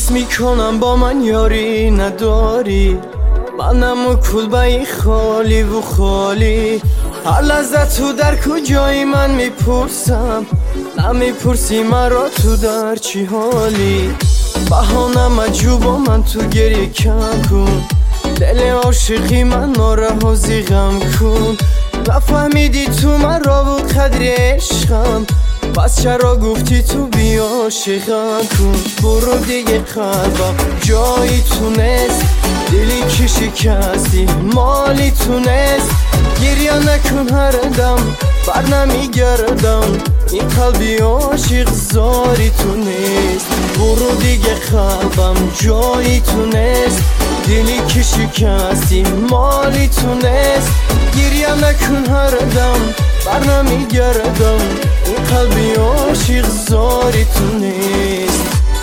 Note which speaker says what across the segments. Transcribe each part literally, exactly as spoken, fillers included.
Speaker 1: حس میکنم با من یاری نداری، منم و کلبه‌ای خالی و خالی. هر لحظه تو در کجایی من میپرسم، نمیپرسی مرا تو در چی حالی. بهانه مجو با من تو گریه کم کن، دل عاشقی من نارها زیغم کن. نفهمیدی تو مرا و قدر عشقم، پس چرا گفتی تو بیا عاشقم کن. برو دیگه قلبم جایی تونست، دلی که شکستی مالی تونست. گریه نکن هر دم بر نمیگردم، این قلبی عاشق زاری تونست. برو دیگه قلبم جایی تونست، دلی که شکستی مالی تونست. گریه نکن هر دم بر نمیگردم، این قلبی عاشق زاری تونست.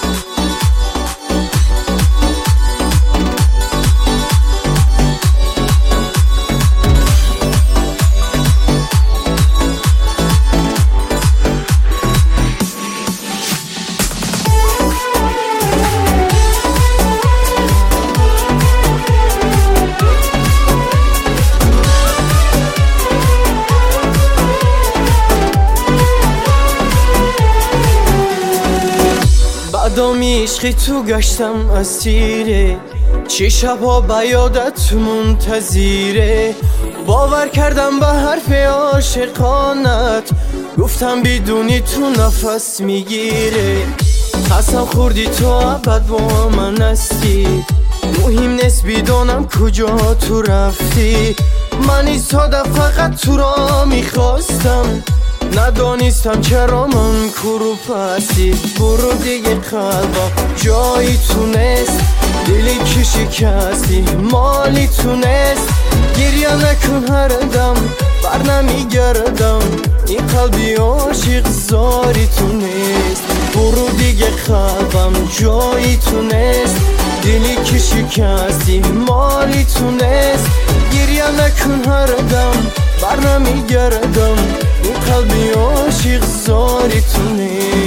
Speaker 1: بعدامی عشقی تو گشتم اسیره، چه شبها به یادت منتظیره. باور کردم به حرف عاشقانت، گفتم بدونی تو نفس میگیره. قسم خوردی تو ابد با من هستی، مهم نیست بدانم کجا تو رفتی. من ایستاده فقط تو را میخواستم، ندانستم چرا من کرو پسی. برو دیگه قلبم جایی تونست، دلی که شکستی مالی تونست. گریه نکن هر دم بر نمیگردم، این قلبی عاشق زاری تونست. برو دیگه قلبم جایی تونست، دلی که شکستی مالی تونست. گریه نکن هر دم بر نمیگردم، این قلبی عاشق زاری تونست.